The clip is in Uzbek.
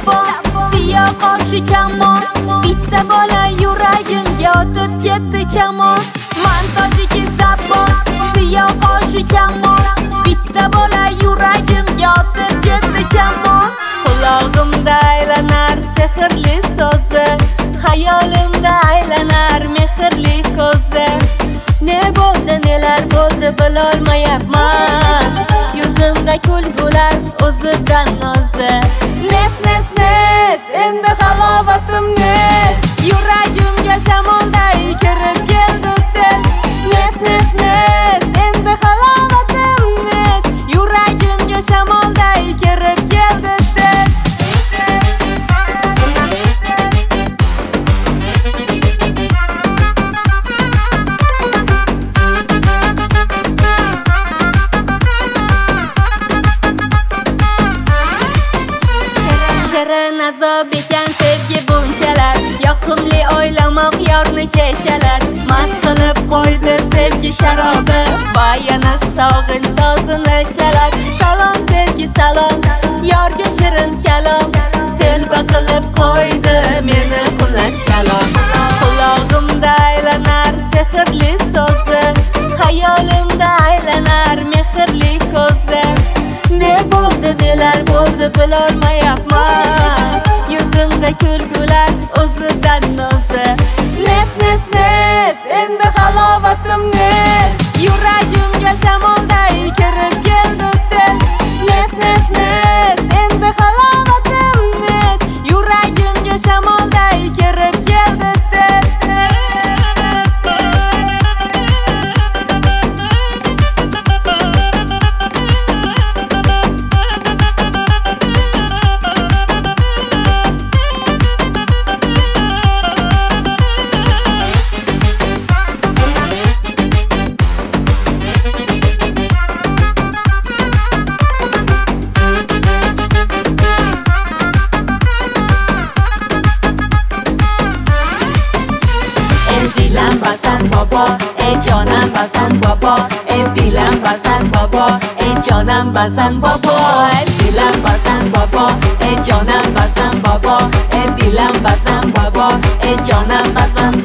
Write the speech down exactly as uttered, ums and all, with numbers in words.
zabon, siyo qoshi kamon. Bitta bola yuragimga otib ketdi kamon. Man tojiki zabon, siyo qoshi kamon. Bitta bola yuragimga otib ketdi kamon. Qulog'imda aylanar sehrli so'zi, xayolimda aylanar mehrli ko'zi. Ne bo'ldi, nelar bo'ldi bilolmayapman. Yuzimda kulgular o'zidan nozi. Nes nes nes, endi halovatim nes. Yuragimga shamolday kirib keldi tez. Nes nes nes, endi halovatim nes. Yuragimga shamolday kirib keldi tez. Shirin azob ekan sevgi bunchalar, yoqimli o'ylamoq yorni kechalar. Mast qilib qo'ydi sevgi sharobi, va yana sog'in sozini chalar. Salom sevgi salom, yorga shirin kalom, telba qilib qo'ydi meni xullas kalom. Qulog'imda aylanar sehrli so'zi, xayolimda aylanar mehrli ko'zi. Ne bo'ldi, nelar bo'ldi bilolmayapman. Yuzimda kulgular o'zidan nozi. Nes nes nes, endi halovatim nes. Yuragimga shamolday kirib keldi tez. Nes nes nes, endi halovatim nes. Yuragimga shamolday kirib keldi tez. Dilam basan baba, ey jonam basan baba, ey dilam basan baba, ey jonam basan baba, ey dilam basan baba, ey jonam basan baba, ey dilam basan baba, ey jonam basan